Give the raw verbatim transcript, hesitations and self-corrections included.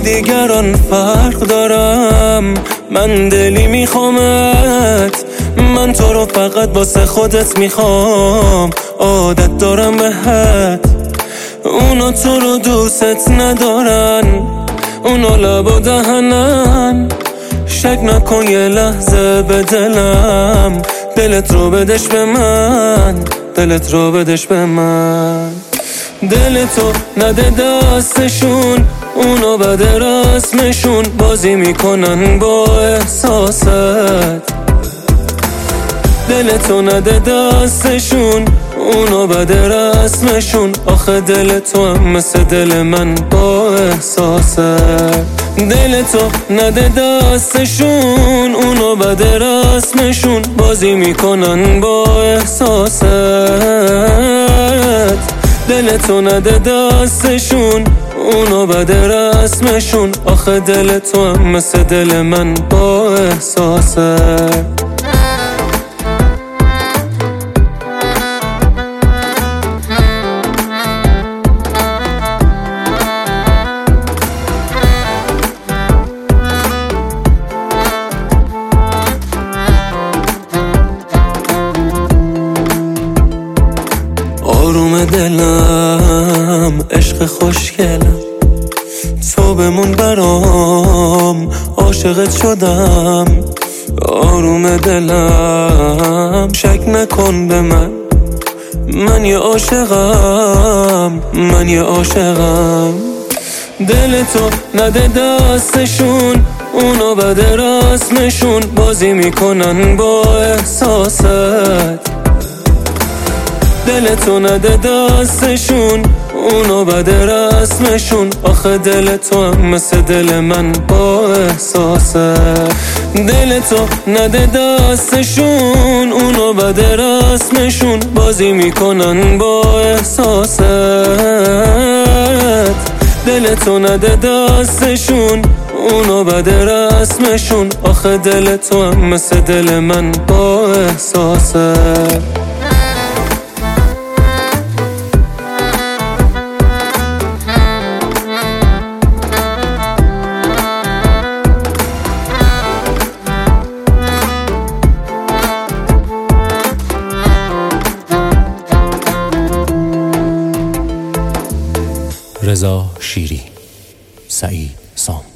دیگران فرق دارم، من دلی میخوامت، من تو رو فقط واسه خودت میخوام، عادت دارم بهت. اونا تو رو دوست ندارن، اونا لب و دهنن، شک نکن یه لحظه به دلم، دلت رو بدش به من، دلت رو بدش به من. دلتو نده دستشون، اونا بد رسمشون، بازی میکنن با احساست. دلتو نده دستشون، اونا بد رسمشون، آخه دل تو هم مثل دل من با احساست. دلتو نده دستشون، اونا بد رسمشون، بازی میکنن با احساست. دلتو نده دستشون، اونا بد رسمشون، آخه دل تو هم مثل دل من با احساست. آروم دلم، عشق خوشگلم، تو بمون برام، عاشقت شدم. آروم دلم، شک نکن به من، من یه عاشقم، من یه عاشقم. دلتو نده دستشون، اونا بد رسمشون، بازی میکنن با احساست. دلتو نده دستشون، اونا بد رسمشون، آخه دل تو هم مثل دل من با احساست. دلتو نده دستشون، اونا بد رسمشون، بازی میکنن با احساست. دلتو نده دستشون، اونا بد رسمشون، آخه دل تو هم مثل دل من با احساست. رضا شیری، سعید سام.